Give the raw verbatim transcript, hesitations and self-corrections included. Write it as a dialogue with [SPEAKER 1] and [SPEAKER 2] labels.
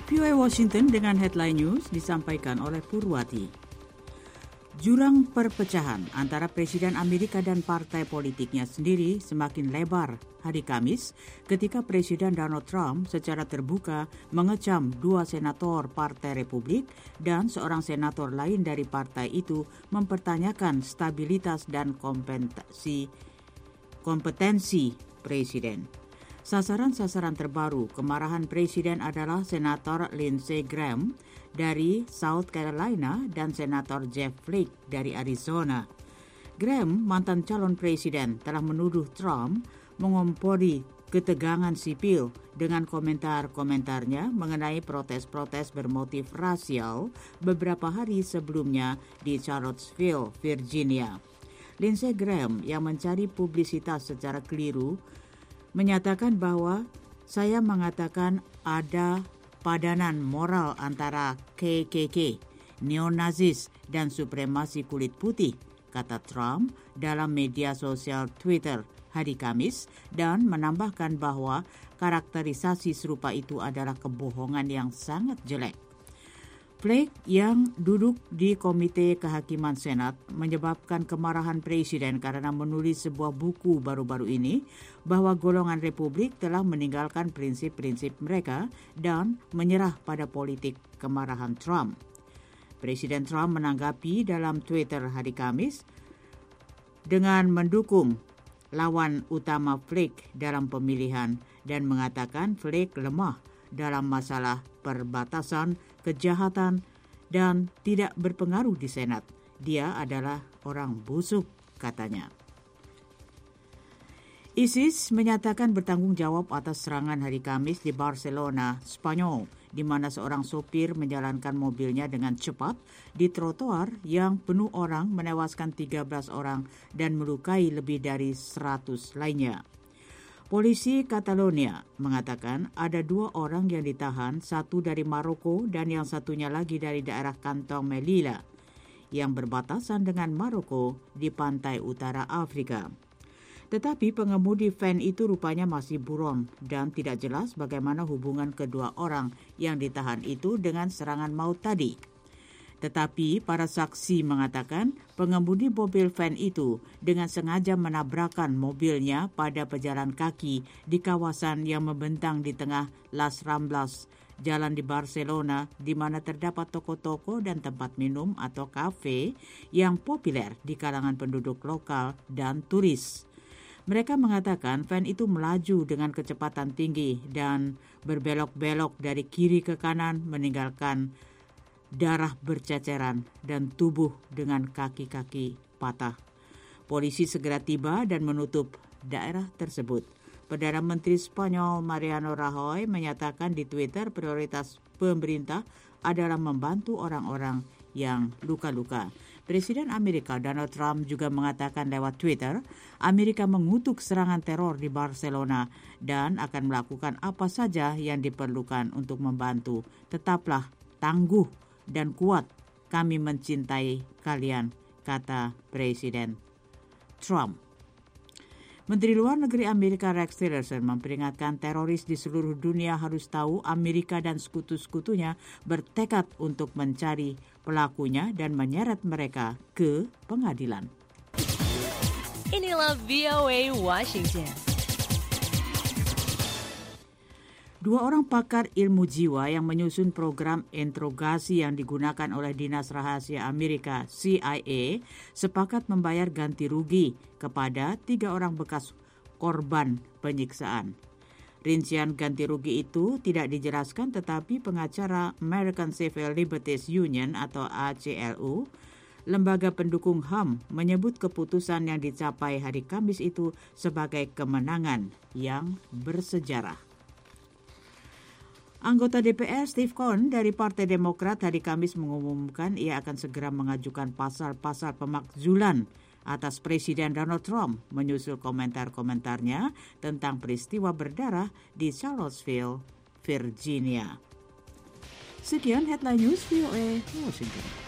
[SPEAKER 1] V O A Washington dengan headline news disampaikan oleh Purwati. Jurang perpecahan antara Presiden Amerika dan partai politiknya sendiri semakin lebar hari Kamis ketika Presiden Donald Trump secara terbuka mengecam dua senator Partai Republik dan seorang senator lain dari partai itu mempertanyakan stabilitas dan kompetensi, kompetensi Presiden. Sasaran-sasaran terbaru kemarahan Presiden adalah Senator Lindsey Graham dari South Carolina dan Senator Jeff Flake dari Arizona. Graham, mantan calon presiden, telah menuduh Trump mengompori ketegangan sipil dengan komentar-komentarnya mengenai protes-protes bermotif rasial beberapa hari sebelumnya di Charlottesville, Virginia. Lindsey Graham yang mencari publisitas secara keliru menyatakan bahwa saya mengatakan ada padanan moral antara K K K, neonazis, dan supremasi kulit putih, kata Trump dalam media sosial Twitter hari Kamis dan menambahkan bahwa karakterisasi serupa itu adalah kebohongan yang sangat jelek. Flake yang duduk di Komite Kehakiman Senat menyebabkan kemarahan Presiden karena menulis sebuah buku baru-baru ini bahwa golongan Republik telah meninggalkan prinsip-prinsip mereka dan menyerah pada politik kemarahan Trump. Presiden Trump menanggapi dalam Twitter hari Kamis dengan mendukung lawan utama Flake dalam pemilihan dan mengatakan Flake lemah dalam masalah perbatasan, kejahatan, dan tidak berpengaruh di Senat. Dia adalah orang busuk, katanya. ISIS menyatakan bertanggung jawab atas serangan hari Kamis di Barcelona, Spanyol, di mana seorang sopir menjalankan mobilnya dengan cepat di trotoar yang penuh orang menewaskan tiga belas orang dan melukai lebih dari seratus lainnya. Polisi Catalonia mengatakan ada dua orang yang ditahan, satu dari Maroko dan yang satunya lagi dari daerah kantong Melilla yang berbatasan dengan Maroko di pantai utara Afrika. Tetapi pengemudi van itu rupanya masih buron dan tidak jelas bagaimana hubungan kedua orang yang ditahan itu dengan serangan maut tadi. Tetapi para saksi mengatakan pengemudi mobil van itu dengan sengaja menabrakkan mobilnya pada pejalan kaki di kawasan yang membentang di tengah Las Ramblas, jalan di Barcelona di mana terdapat toko-toko dan tempat minum atau kafe yang populer di kalangan penduduk lokal dan turis. Mereka mengatakan van itu melaju dengan kecepatan tinggi dan berbelok-belok dari kiri ke kanan meninggalkan darah berceceran dan tubuh dengan kaki-kaki patah. Polisi segera tiba dan menutup daerah tersebut. Perdana Menteri Spanyol Mariano Rajoy menyatakan di Twitter prioritas pemerintah adalah membantu orang-orang yang luka-luka. Presiden Amerika Donald Trump juga mengatakan lewat Twitter, Amerika mengutuk serangan teror di Barcelona dan akan melakukan apa saja yang diperlukan untuk membantu. Tetaplah tangguh dan kuat, kami mencintai kalian, kata Presiden Trump. Menteri Luar Negeri Amerika Rex Tillerson memperingatkan teroris di seluruh dunia harus tahu Amerika dan sekutu-sekutunya bertekad untuk mencari pelakunya dan menyeret mereka ke pengadilan.
[SPEAKER 2] Inilah V O A Washington.
[SPEAKER 1] Dua orang pakar ilmu jiwa yang menyusun program interogasi yang digunakan oleh Dinas Rahasia Amerika C I A sepakat membayar ganti rugi kepada tiga orang bekas korban penyiksaan. Rincian ganti rugi itu tidak dijelaskan, tetapi pengacara American Civil Liberties Union atau A C L U, lembaga pendukung H A M, menyebut keputusan yang dicapai hari Kamis itu sebagai kemenangan yang bersejarah. Anggota D P R Steve Cohen dari Partai Demokrat hari Kamis mengumumkan ia akan segera mengajukan pasal-pasal pemakzulan atas Presiden Donald Trump menyusul komentar-komentarnya tentang peristiwa berdarah di Charlottesville, Virginia. Sekian headline news V O A Washington.